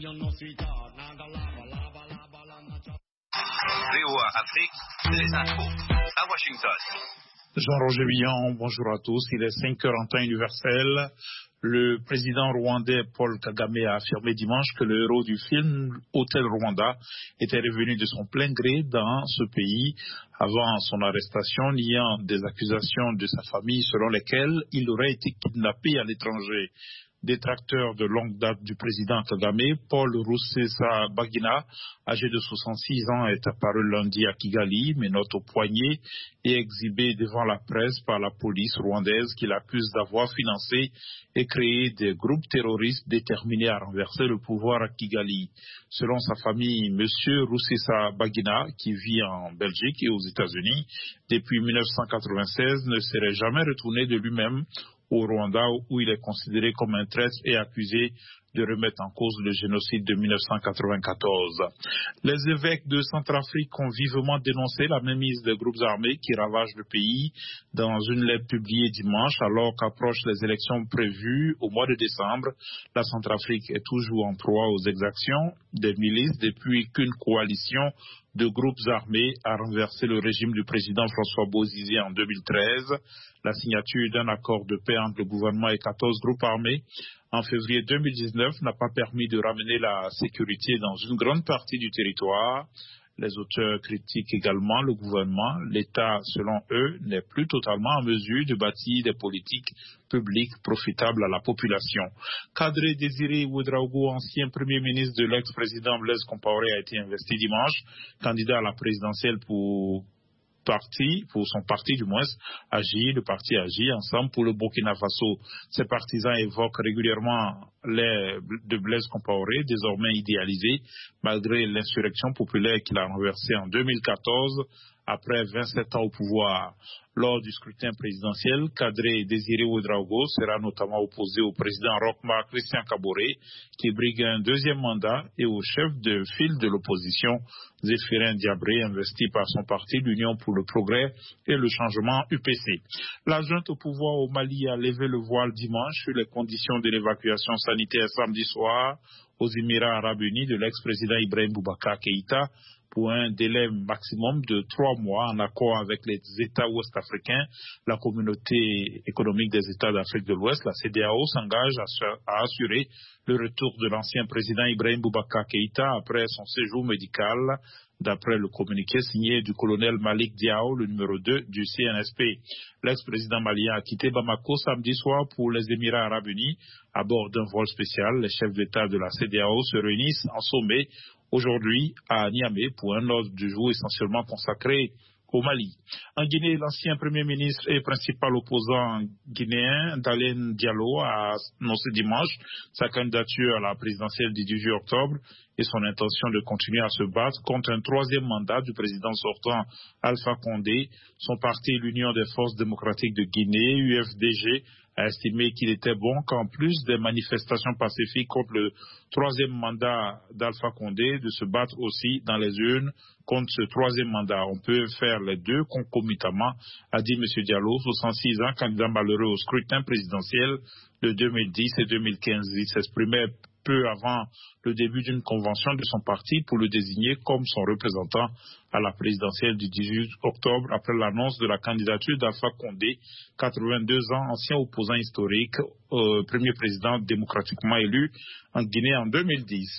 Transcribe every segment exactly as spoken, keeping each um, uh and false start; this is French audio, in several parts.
V O A Afrique, les infos à Washington. Jean-Roger Villon, bonjour à tous. Il est cinq heures en temps universel. Le président rwandais Paul Kagame a affirmé dimanche que le héros du film Hôtel Rwanda était revenu de son plein gré dans ce pays avant son arrestation, niant des accusations de sa famille selon lesquelles il aurait été kidnappé à l'étranger. Détracteur de longue date du président Kagame, Paul Rusesabagina, âgé de soixante-six ans, est apparu lundi à Kigali, menottes au poignet et exhibé devant la presse par la police rwandaise qui l'accuse d'avoir financé et créé des groupes terroristes déterminés à renverser le pouvoir à Kigali. Selon sa famille, M. Rusesabagina, qui vit en Belgique et aux États-Unis depuis mille neuf cent quatre-vingt-seize, ne serait jamais retourné de lui-même au Rwanda, où il est considéré comme un traître et accusé de remettre en cause le génocide de mille neuf cent quatre-vingt-quatorze. Les évêques de Centrafrique ont vivement dénoncé la mainmise des groupes armés qui ravagent le pays dans une lettre publiée dimanche, alors qu'approchent les élections prévues au mois de décembre. La Centrafrique est toujours en proie aux exactions des milices depuis qu'une coalition de groupes armés a renversé le régime du président François Bozizé en deux mille treize. La signature d'un accord de paix entre le gouvernement et quatorze groupes armés en février deux mille dix-neuf n'a pas permis de ramener la sécurité dans une grande partie du territoire. Les auteurs critiquent également le gouvernement. L'État, selon eux, n'est plus totalement en mesure de bâtir des politiques publiques profitables à la population. Kadri Désiré Ouedraogo, ancien premier ministre de l'ex-président Blaise Compaoré, a été investi dimanche, candidat à la présidentielle pour parti, pour son parti du moins, Agir, le parti Agir, ensemble pour le Burkina Faso. Ses partisans évoquent régulièrement les de Blaise Compaoré, désormais idéalisé, malgré l'insurrection populaire qu'il a renversée en deux mille quatorze, après vingt-sept ans au pouvoir. Lors du scrutin présidentiel, Kadri Désiré Ouedraogo sera notamment opposé au président Roch-Marc Christian Kaboré, qui brigue un deuxième mandat, et au chef de file de l'opposition, Zéphirin Diabré, investi par son parti, l'Union pour le progrès et le changement U P C. La junte au pouvoir au Mali a levé le voile dimanche sur les conditions de l'évacuation sanitaire samedi soir aux Émirats arabes unis de l'ex-président Ibrahim Boubacar Keïta, pour un délai maximum de trois mois en accord avec les États ouest-africains. La communauté économique des États d'Afrique de l'Ouest, la C E D E A O, s'engage à assurer le retour de l'ancien président Ibrahim Boubacar Keïta après son séjour médical, d'après le communiqué signé du colonel Malik Diao, le numéro deux du C N S P. L'ex-président malien a quitté Bamako samedi soir pour les Émirats arabes unis à bord d'un vol spécial. Les chefs d'État de la C E D E A O se réunissent en sommet aujourd'hui à Niamey pour un ordre du jour essentiellement consacré au Mali. En Guinée, l'ancien premier ministre et principal opposant guinéen, Dalen Diallo, a annoncé dimanche sa candidature à la présidentielle du dix-huit octobre et son intention de continuer à se battre contre un troisième mandat du président sortant Alpha Condé. Son parti, l'Union des forces démocratiques de Guinée, U F D G, a estimé qu'il était bon qu'en plus des manifestations pacifiques contre le troisième mandat d'Alpha Condé, de se battre aussi dans les urnes contre ce troisième mandat. On peut faire les deux concomitamment, a dit M. Diallo, soixante-six ans, candidat malheureux au scrutin présidentiel de deux mille dix et deux mille quinze. Il s'exprimait peu avant le début d'une convention de son parti pour le désigner comme son représentant à la présidentielle du dix-huit octobre, après l'annonce de la candidature d'Alpha Condé, quatre-vingt-deux ans, ancien opposant historique, euh, premier président démocratiquement élu en Guinée en deux mille dix.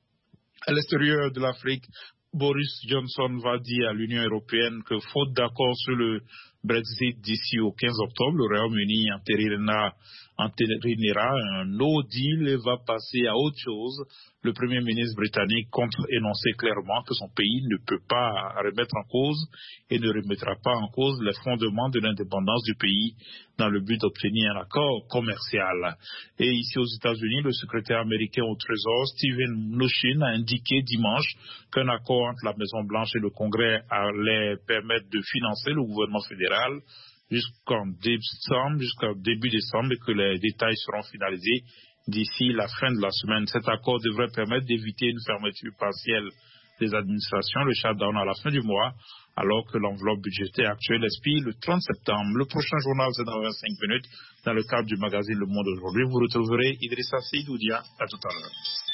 À l'extérieur de l'Afrique, Boris Johnson va dire à l'Union européenne que, faute d'accord sur le Brexit d'ici au quinze octobre, le Royaume-Uni entérinera, entérinera un no deal et va passer à autre chose. Le Premier ministre britannique compte énoncer clairement que son pays ne peut pas remettre en cause et ne remettra pas en cause les fondements de l'indépendance du pays dans le but d'obtenir un accord commercial. Et ici aux États-Unis, le secrétaire américain au Trésor, Steven Mnuchin, a indiqué dimanche qu'un accord entre la Maison-Blanche et le Congrès allait permettre de financer le gouvernement fédéral jusqu'en décembre, jusqu'au début décembre, et que les détails seront finalisés d'ici la fin de la semaine. Cet accord devrait permettre d'éviter une fermeture partielle des administrations, le shutdown à la fin du mois, alors que l'enveloppe budgétaire actuelle expire le trente septembre. Le prochain journal, c'est dans vingt-cinq minutes, dans le cadre du magazine Le Monde aujourd'hui. Vous retrouverez Idrissa Seydoudia. À tout à l'heure.